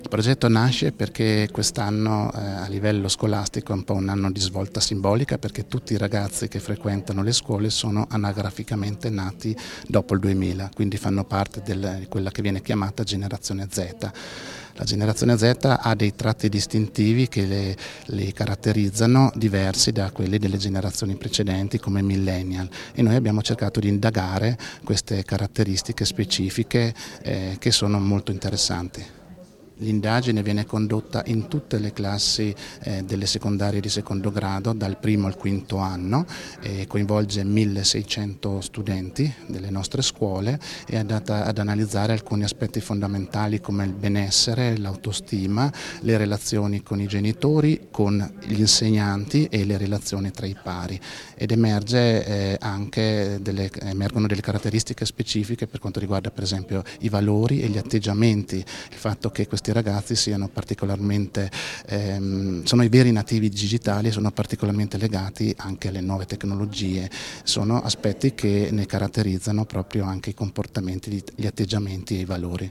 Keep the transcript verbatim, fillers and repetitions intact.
Il progetto nasce perché quest'anno eh, a livello scolastico è un po' un anno di svolta simbolica, perché tutti i ragazzi che frequentano le scuole sono anagraficamente nati dopo il duemila, quindi fanno parte di quella che viene chiamata generazione Z. La generazione Z ha dei tratti distintivi che le, le caratterizzano diversi da quelli delle generazioni precedenti come millennial, e noi abbiamo cercato di indagare queste caratteristiche specifiche eh, che sono molto interessanti. L'indagine viene condotta in tutte le classi eh, delle secondarie di secondo grado, dal primo al quinto anno, e coinvolge milleseicento studenti delle nostre scuole e è andata ad analizzare alcuni aspetti fondamentali come il benessere, l'autostima, le relazioni con i genitori, con gli insegnanti e le relazioni tra i pari. Ed emerge eh, anche delle, emergono delle caratteristiche specifiche per quanto riguarda per esempio i valori e gli atteggiamenti, il fatto che questi ragazzi siano particolarmente, ehm, sono i veri nativi digitali e sono particolarmente legati anche alle nuove tecnologie. Sono aspetti che ne caratterizzano proprio anche i comportamenti, gli atteggiamenti e i valori.